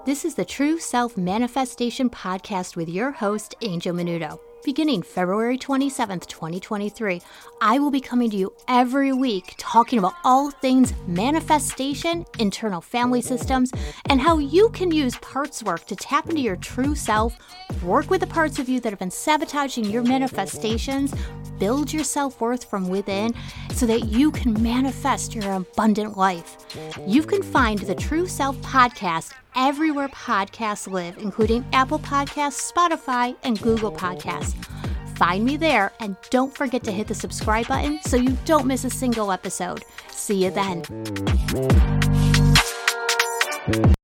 This is the True Self Manifestation Podcast with your host, Angel Menudo. Beginning February 27th, 2023, I will be coming to you every week talking about all things manifestation, internal family systems, and how you can use parts work to tap into your true self, work with the parts of you that have been sabotaging your manifestations, build your self-worth from within so that you can manifest your abundant life. You can find the True Self Podcast everywhere podcasts live, including Apple Podcasts, Spotify, and Google Podcasts. Find me there, and don't forget to hit the subscribe button so you don't miss a single episode. See you then.